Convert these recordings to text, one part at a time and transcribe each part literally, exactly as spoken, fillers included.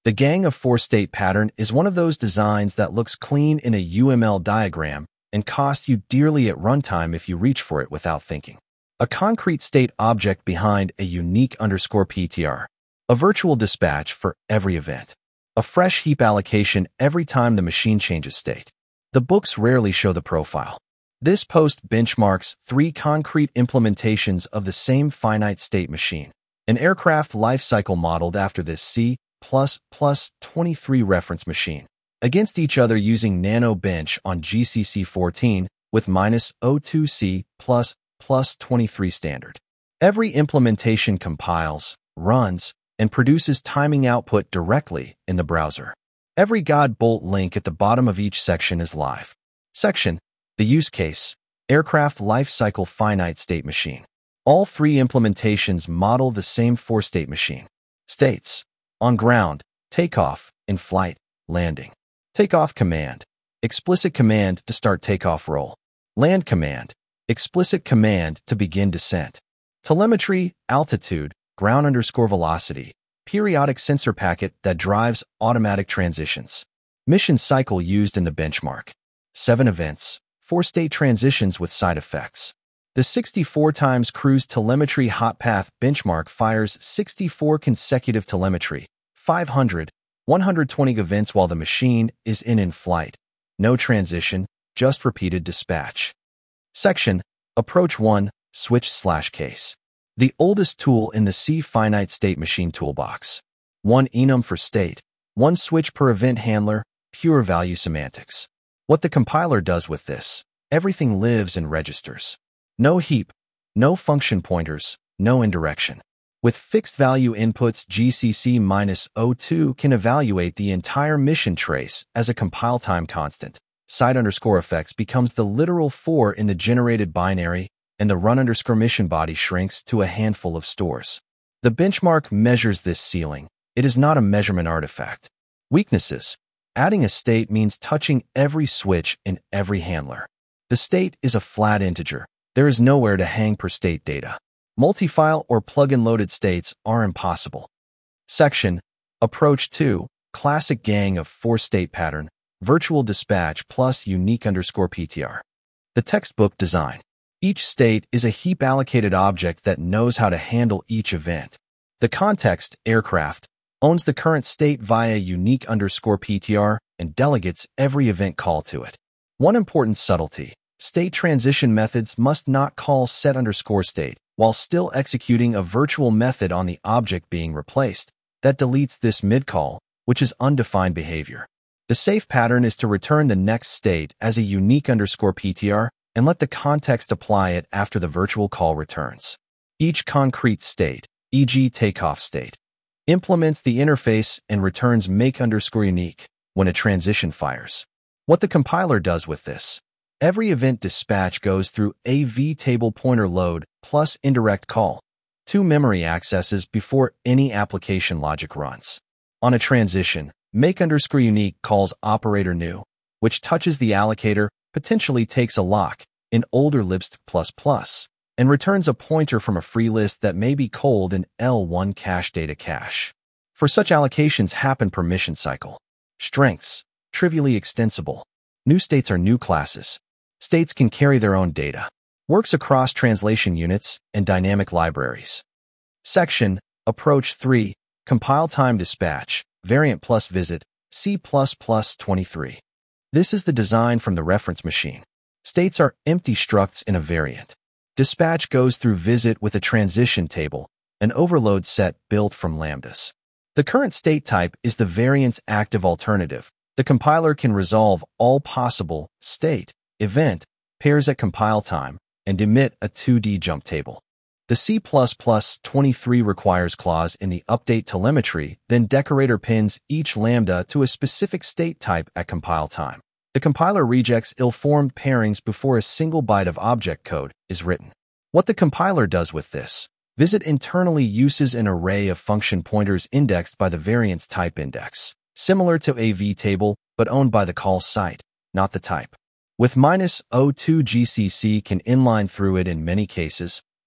The Gang of Four state pattern is one of those designs that looks clean in a U M L diagram and costs you dearly at runtime if you reach for it without thinking. A concrete state object behind a unique underscore P T R. A virtual dispatch for every event. A fresh heap allocation every time the machine changes state. The books rarely show the profile. This post benchmarks three concrete implementations of the same finite state machine. An aircraft lifecycle modeled after this C plus plus twenty-three reference machine against each other using Nano Bench on G C C fourteen with minus zero two C plus plus twenty-three standard. Every implementation compiles, runs, and produces timing output directly in the browser. Every Godbolt link at the bottom of each section is live. Section: the use case, aircraft lifecycle finite state machine. All three implementations model the same four-state machine. States: on ground, takeoff, in flight, landing. Takeoff command, explicit command to start takeoff roll. Land command, explicit command to begin descent. Telemetry, altitude, ground underscore velocity, periodic sensor packet that drives automatic transitions. Mission cycle used in the benchmark. Seven events, four state transitions with side effects. The sixty-four times cruise telemetry hot path benchmark fires sixty-four consecutive telemetry, five hundred, one hundred twenty events while the machine is in in-flight. No transition, just repeated dispatch. Section: Approach one, Switch slash Case. The oldest tool in the C finite state machine toolbox. One enum for state, one switch per event handler, pure value semantics. What the compiler does with this: everything lives and registers. No heap, no function pointers, no indirection. With fixed value inputs, G C C minus zero two can evaluate the entire mission trace as a compile time constant. Side underscore effects becomes the literal four in the generated binary, and the run underscore mission body shrinks to a handful of stores. The benchmark measures this ceiling. It is not a measurement artifact. Weaknesses: adding a state means touching every switch in every handler. The state is a flat integer. There is nowhere to hang per state data. Multi-file or plug-in loaded states are impossible. Section: Approach two, Classic Gang of Four state pattern, virtual dispatch plus unique underscore P T R. The textbook design. Each state is a heap allocated object that knows how to handle each event. The context, aircraft, owns the current state via unique underscore P T R and delegates every event call to it. One important subtlety: state transition methods must not call set underscore state while still executing a virtual method on the object being replaced that deletes this mid-call, which is undefined behavior. The safe pattern is to return the next state as a unique underscore P T R and let the context apply it after the virtual call returns. Each concrete state, for example takeoff state, implements the interface and returns make underscore unique when a transition fires. What the compiler does with this: every event dispatch goes through a vtable pointer load plus indirect call, two memory accesses before any application logic runs. On a transition, make underscore unique calls operator new, which touches the allocator, potentially takes a lock in older libst plus plus, and returns a pointer from a free list that may be cold in L one cache data cache. For such allocations happen per mission cycle. Strengths: trivially extensible. New states are new classes. States can carry their own data. Works across translation units and dynamic libraries. Section: Approach three, Compile Time Dispatch, Variant plus Visit, C plus plus twenty-three. This is the design from the reference machine. States are empty structs in a variant. Dispatch goes through visit with a transition table, an overload set built from lambdas. The current state type is the variant's active alternative. The compiler can resolve all possible state, event, pairs at compile time, and emit a two D jump table. The C plus plus twenty-three requires clause in the update telemetry, then decorator pins each lambda to a specific state type at compile time. The compiler rejects ill-formed pairings before a single byte of object code is written. What the compiler does with this: Visit internally uses an array of function pointers indexed by the variant's type index, similar to a vtable, but owned by the call site, not the type. With minus zero two G C C can inline through it in many cases,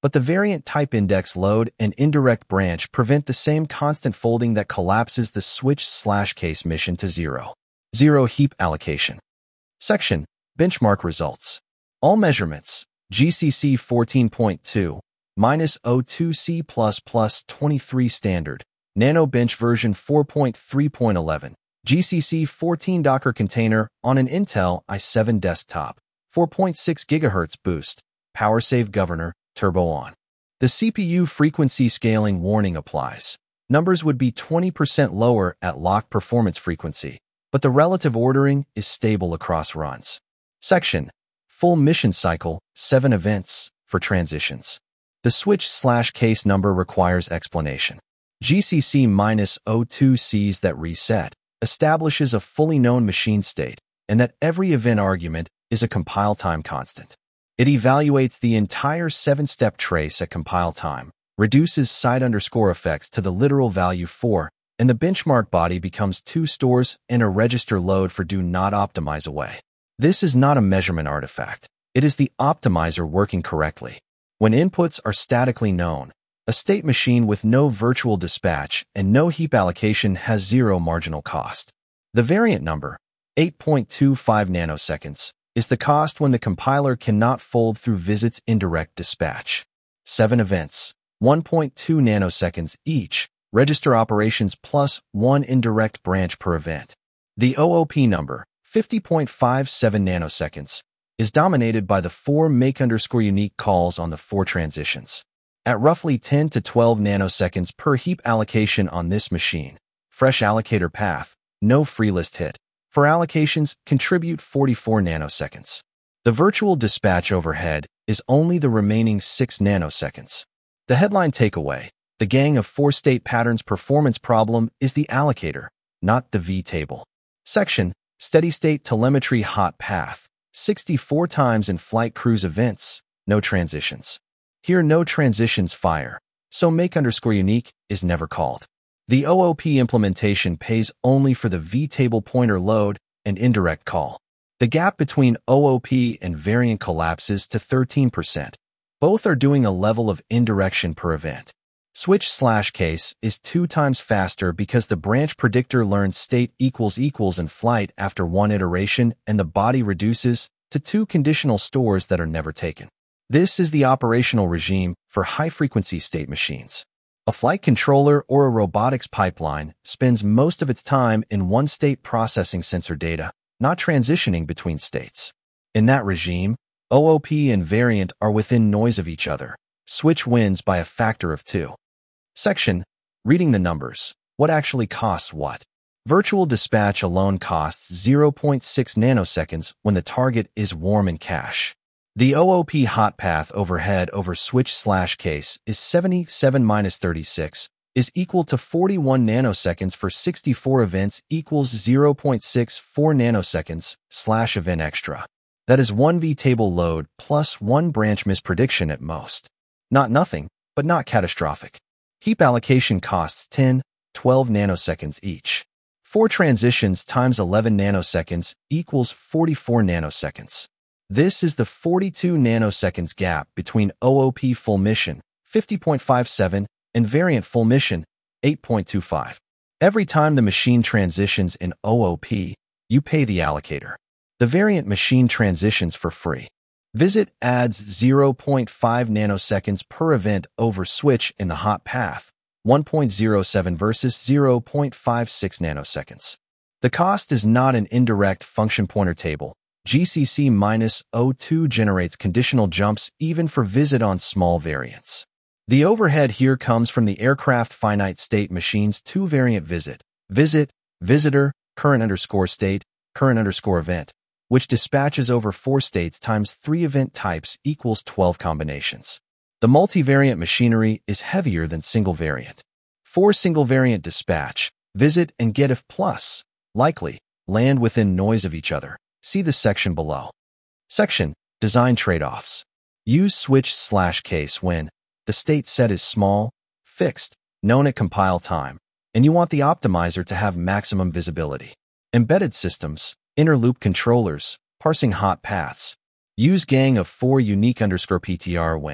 but the variant type index load and indirect branch prevent the same constant folding that collapses the switch slash case mission to zero. Zero heap allocation. Section. Benchmark results. All measurements. G C C fourteen point two, minus zero two C plus plus twenty-three standard. Nano Bench version four point three point eleven. G C C fourteen Docker container on an Intel i seven desktop. four point six gigahertz boost. Power save governor. Turbo on. The C P U frequency scaling warning applies. Numbers would be twenty percent lower at lock performance frequency, but the relative ordering is stable across runs. Section. Full mission cycle, seven events, for transitions. The switch slash case number requires explanation. G C C minus zero two C's that reset establishes a fully known machine state and that every event argument is a compile time constant. It evaluates the entire seven-step trace at compile time, reduces side underscore effects to the literal value four, and the benchmark body becomes two stores and a register load for do not optimize away. This is not a measurement artifact. It is the optimizer working correctly. When inputs are statically known, a state machine with no virtual dispatch and no heap allocation has zero marginal cost. The variant number, eight point two five nanoseconds, is the cost when the compiler cannot fold through visits indirect dispatch. Seven events, one point two nanoseconds each, register operations plus one indirect branch per event. The O O P number, fifty point five seven nanoseconds, is dominated by the four make underscore unique calls on the four transitions. At roughly ten to twelve nanoseconds per heap allocation on this machine, fresh allocator path, no free list hit. For allocations, contribute forty-four nanoseconds. The virtual dispatch overhead is only the remaining six nanoseconds. The headline takeaway, the gang of four-state patterns performance problem is the allocator, not the vtable. Section, steady-state telemetry hot path, sixty-four times in flight cruise events, no transitions. Here no transitions fire, so make underscore unique is never called. The O O P implementation pays only for the vtable pointer load and indirect call. The gap between O O P and variant collapses to thirteen percent. Both are doing a level of indirection per event. Switch slash case is two times faster because the branch predictor learns state equals equals in flight after one iteration and the body reduces to two conditional stores that are never taken. This is the operational regime for high-frequency state machines. A flight controller or a robotics pipeline spends most of its time in one state processing sensor data, not transitioning between states. In that regime, O O P and variant are within noise of each other. Switch wins by a factor of two. Section. Reading the numbers. What actually costs what? Virtual dispatch alone costs zero point six nanoseconds when the target is warm in cache. The O O P hot path overhead over switch slash case is seventy-seven minus thirty-six, is equal to forty-one nanoseconds for sixty-four events equals zero point six four nanoseconds slash event extra. That is one vtable load plus one branch misprediction at most. Not nothing, but not catastrophic. Heap allocation costs ten, twelve nanoseconds each. Four transitions times eleven nanoseconds equals forty-four nanoseconds. This is the forty-two nanoseconds gap between O O P full mission, fifty point five seven, and variant full mission, eight point two five. Every time the machine transitions in O O P, you pay the allocator. The variant machine transitions for free. Visit adds zero point five nanoseconds per event over switch in the hot path, one point zero seven versus zero point five six nanoseconds. The cost is not an indirect function pointer table. G C C minus zero two generates conditional jumps even for visit on small variants. The overhead here comes from the aircraft finite state machine's two variant visit, visit, visitor, current underscore state, current underscore event, which dispatches over four states times three event types equals twelve combinations. The multivariant machinery is heavier than single variant. For single variant dispatch, visit and get if plus, likely, land within noise of each other. See the section below. Section, design trade-offs. Use switch slash case when the state set is small, fixed, known at compile time, and you want the optimizer to have maximum visibility. Embedded systems, inner loop controllers, parsing hot paths. Use gang of four unique underscore P T R when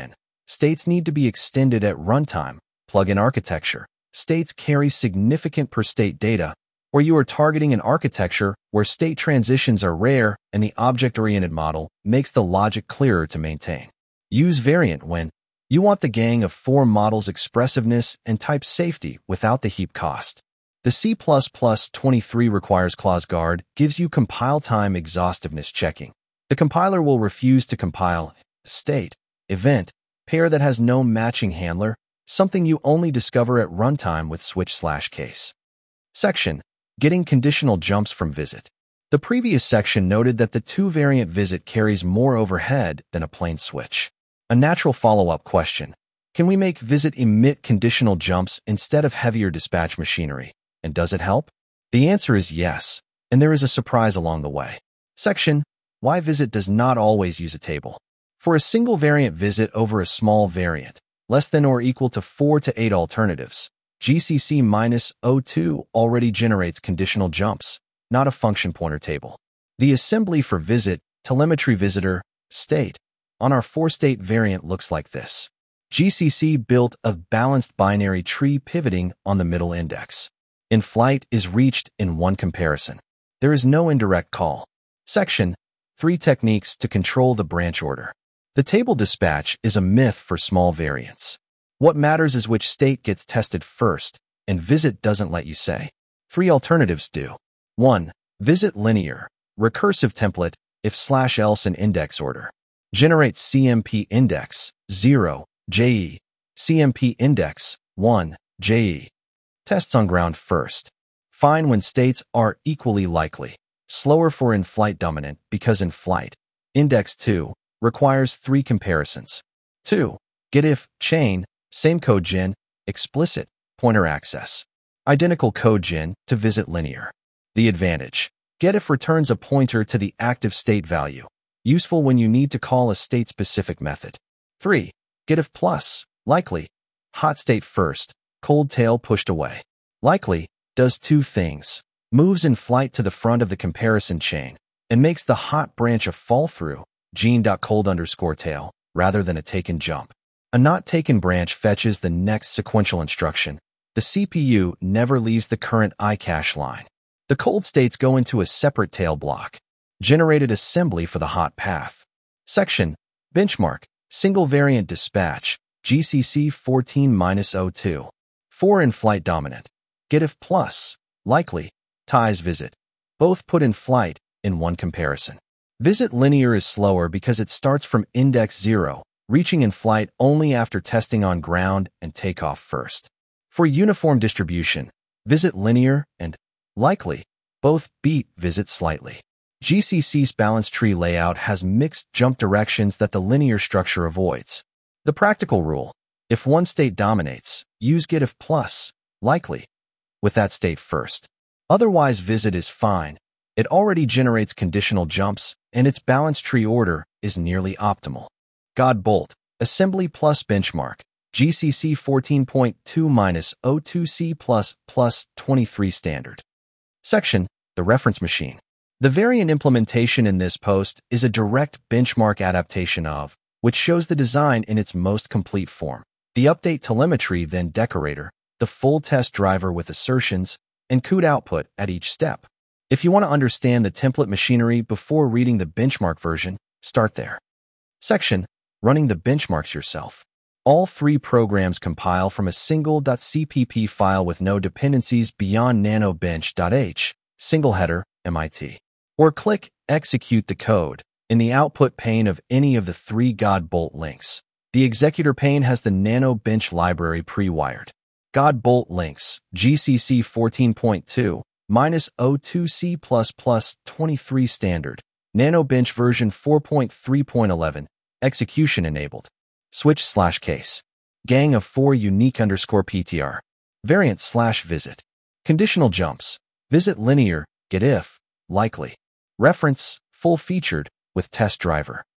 States need to be extended at runtime. Plug-in architecture. States carry significant per-state data, or you are targeting an architecture where state transitions are rare and the object-oriented model makes the logic clearer to maintain. Use variant when you want the gang of four models expressiveness and type safety without the heap cost. The C plus plus twenty-three requires clause guard, gives you compile time exhaustiveness checking. The compiler will refuse to compile state, event, pair that has no matching handler, something you only discover at runtime with switch slash case. Section. Getting conditional jumps from visit. The previous section noted that the two-variant visit carries more overhead than a plain switch. A natural follow-up question. Can we make visit emit conditional jumps instead of heavier dispatch machinery? And does it help? The answer is yes, and there is a surprise along the way. Section. Why visit does not always use a table. For a single variant visit over a small variant, less than or equal to four to eight alternatives, G C C minus zero two already generates conditional jumps, not a function pointer table. The assembly for visit, telemetry visitor, state, on our four-state variant looks like this. G C C built a balanced binary tree pivoting on the middle index. In flight is reached in one comparison. There is no indirect call. Section. Three techniques to control the branch order. The table dispatch is a myth for small variants. What matters is which state gets tested first, and visit doesn't let you say. Three alternatives do. one. Visit linear, recursive template, if slash else in index order. Generate C M P index, zero, J E, C M P index, one, J E. Tests on ground first. Fine when states are equally likely. Slower for in-flight dominant because in flight. Index two requires three comparisons. two. Get if, chain, same code gen, explicit, pointer access. Identical code gen to visit linear. The advantage. Get if returns a pointer to the active state value. Useful when you need to call a state-specific method. three. Get if plus, likely, hot state first, cold tail pushed away. Likely does two things. Moves in flight to the front of the comparison chain and makes the hot branch a fall-through, gene.cold underscore tail, rather than a taken jump. A not taken branch fetches the next sequential instruction. The C P U never leaves the current iCache line. The cold states go into a separate tail block. Generated assembly for the hot path. Section. Benchmark. Single variant dispatch. G C C fourteen dash zero two. four in-flight dominant. Get if plus, likely, ties visit. Both put in flight in one comparison. Visit linear is slower because it starts from index zero, reaching in flight only after testing on ground and takeoff first. For uniform distribution, visit linear and likely both beat visit slightly. G C C's balanced tree layout has mixed jump directions that the linear structure avoids. The practical rule: if one state dominates, use get if plus, likely, with that state first. Otherwise, visit is fine. It already generates conditional jumps, and its balanced tree order is nearly optimal. God Bolt, assembly plus benchmark, G C C fourteen point two dash zero two C plus plus twenty-three standard. Section. The reference machine. The variant implementation in this post is a direct benchmark adaptation of, which shows the design in its most complete form. The update telemetry then decorator, the full test driver with assertions, and C U D output at each step. If you want to understand the template machinery before reading the benchmark version, start there. Section. Running the benchmarks yourself. All three programs compile from a single .cpp file with no dependencies beyond nanobench.h, single header, M I T. Or click Execute the code in the output pane of any of the three God Bolt links. The executor pane has the NanoBench library pre-wired. God Bolt links, G C C fourteen point two dash zero two C plus plus twenty-three standard, NanoBench version four point three point eleven, execution enabled. Switch slash case. Gang of four unique underscore P T R. Variant slash visit. Conditional jumps. Visit linear, get if, likely. Reference, full featured, with test driver.